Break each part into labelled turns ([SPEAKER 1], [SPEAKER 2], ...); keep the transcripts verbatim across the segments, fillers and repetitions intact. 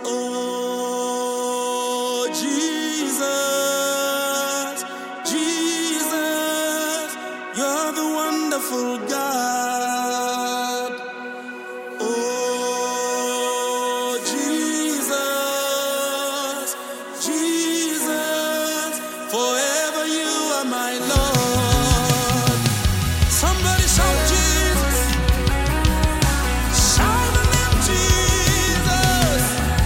[SPEAKER 1] Oh, Jesus, Jesus, you're the wonderful God. Oh, Jesus, Jesus, forever you are my Lord. Somebody shout Jesus. Shout the name Jesus.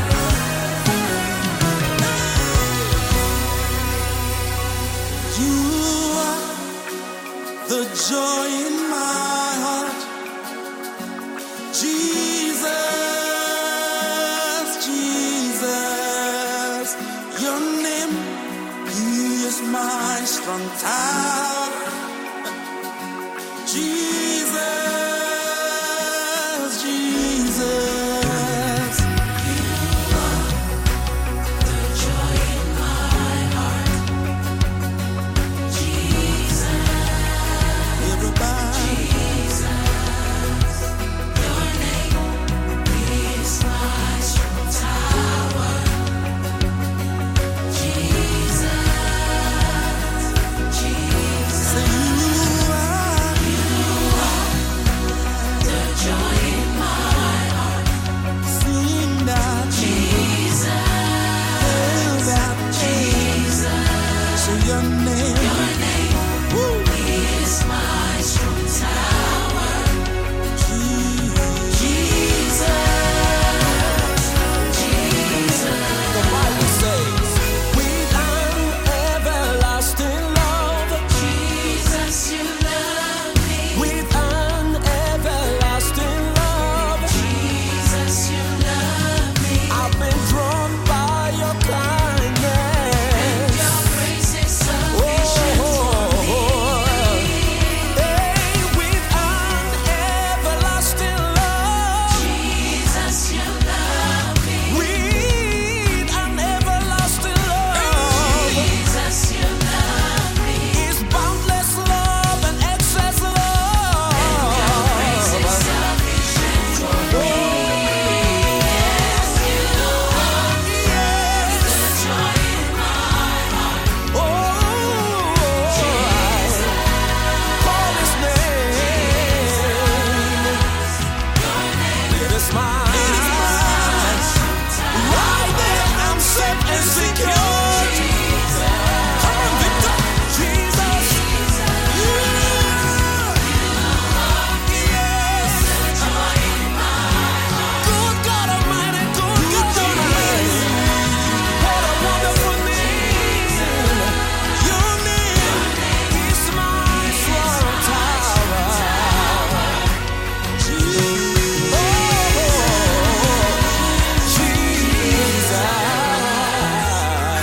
[SPEAKER 1] You are the joy in my heart. Jesus, Jesus, your name, He is my strong tower. Jesus, Jesus, you are the joy in my heart. Jesus, everybody. Jesus, your name is my strong tower. Jesus, Jesus, say you are, you are the joy in my heart. Sing that Jesus, tell that Jesus, say your name, your name woo. Is my strong tower. Jesus, Jesus. The Bible says, with an everlasting love, Jesus, you love me. With an everlasting love, Jesus, you love me. I've been drawn by your kindness. Your grace is sufficient for me. Hey, with an everlasting love, Jesus, you love me. With an everlasting love, Jesus, you love me. Is boundless love and excess love. Your grace is sufficient for me. Yes, you are. Yes, the joy in my heart. Oh, Jesus, call His name. Your name, it is mine. Right there, I'm safe and secure. Come on, Victor. Jesus, you are. Yes, the joy in my heart. Good God Almighty, good God Almighty. What a wonderful name. Your name is my strong tower. Jesus, oh, Jesus.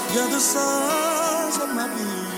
[SPEAKER 1] You're the source of my being.